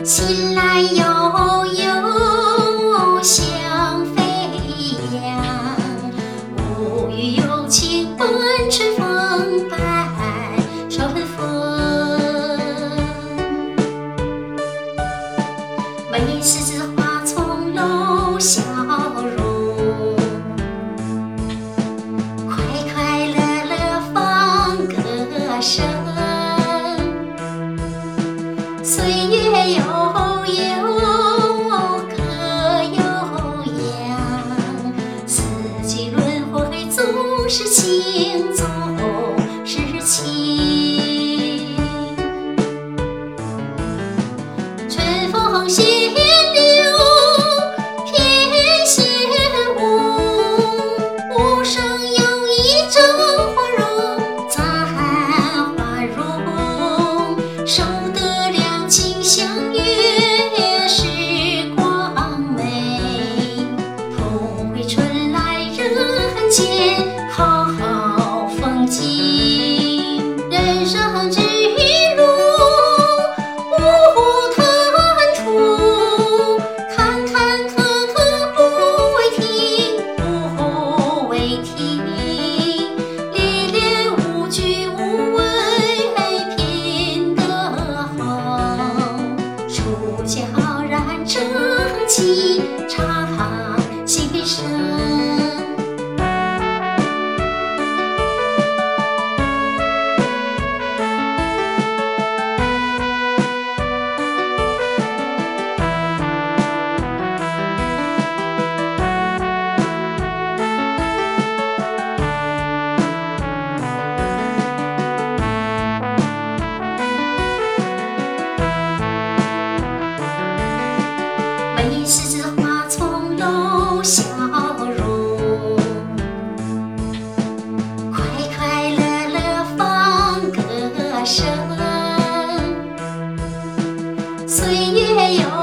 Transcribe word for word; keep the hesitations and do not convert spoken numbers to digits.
醒来悠悠像飞扬，无语有情温春风伴春风。每次花丛露笑容，快快乐乐放歌声。岁月悠悠，歌悠扬，四季轮回总是情，总是情。春风闲柳翩跹舞，无声有一正花容，残花容，守得两情相悦时光美。同回春来人间，好好风景。人生之路无贪图，坎坎坷坷不为停，不为停。历练无惧无畏，品德好，书写浩然正气，唱心声。每次花丛露笑容，快快乐乐放歌声。岁月悠